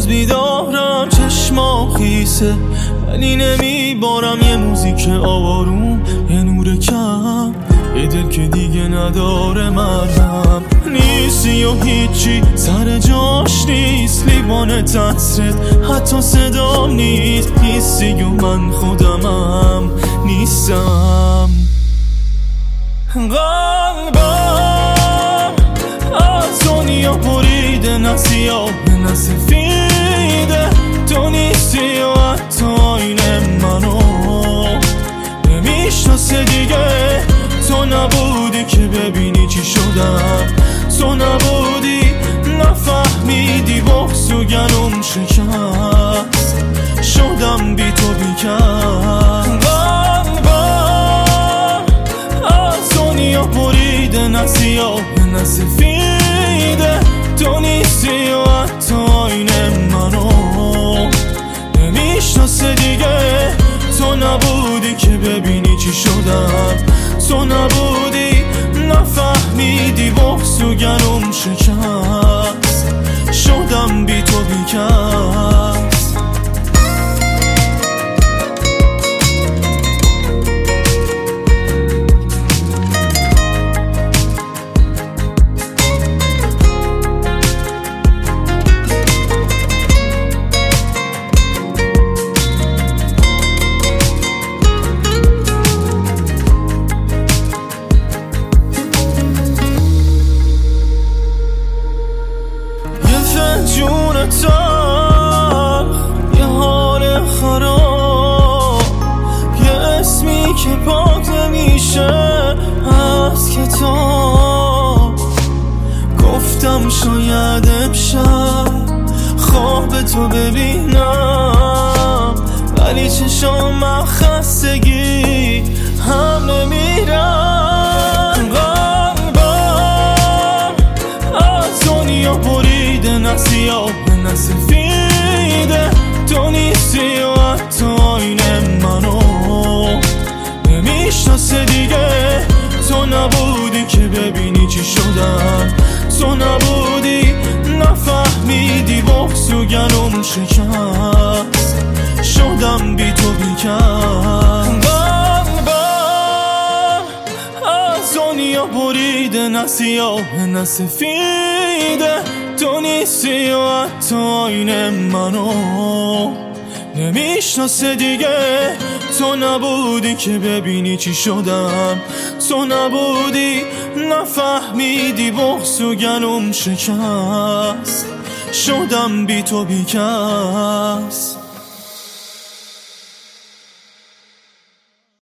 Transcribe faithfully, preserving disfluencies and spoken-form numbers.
هنوز بیدارم، چشمام خیسه ولی نمیبارم. یه موزیک آروم، یه نور کم، یه دل که دیگه نداره مرهم. نیستی و هیچی سر جاش نیست، لیوان تصرت حتی صدام نیست. نیستی و من خودمم نیستم. قلبم از دنیا بریده، نه سیاه نه سفیده. تو نیستی و حتی آینه منو نمیشناسه دیگه. تو نبودی که ببینی چی شدم، تو نبودی نفهمیدی بغض و گلوم شکست. شدم بی تو بیکس. قلبم از دنیا بریده، نه سیاه نه سفیده. تو نیستی و حتی آینه منو نمیشناسه دیگه. تو نبودی که ببینی چی شدم، تو نبودی نفهمیدی بغض و گلوم شکست. شدم بی تو بیکس. جون تلخ، یه حال خراب، یه اسمی که پاک نمیشه از کتاب. گفتم شاید امشب خواب تو ببینم، ولی چشام من خستگی هم نمیرم. قلبم از دنیا بریده، نه سیاه نه سفیده. تو نیستی و حتی آینه منو نمیشناسه دیگه. تو نبودی که ببینی چی شدم، تو نبودی نفهمیدی بغض و گلوم شکست. شدم بی تو بیکس. قلبم از دنیا بریده، نه سیاه نه سفیده. تو نیستی و حتی آینه منو نمیشناسه دیگه. تو نبودی که ببینی چی شدم، تو نبودی نفهمیدی بغض و گلوم شکست. شدم بی تو بیکس.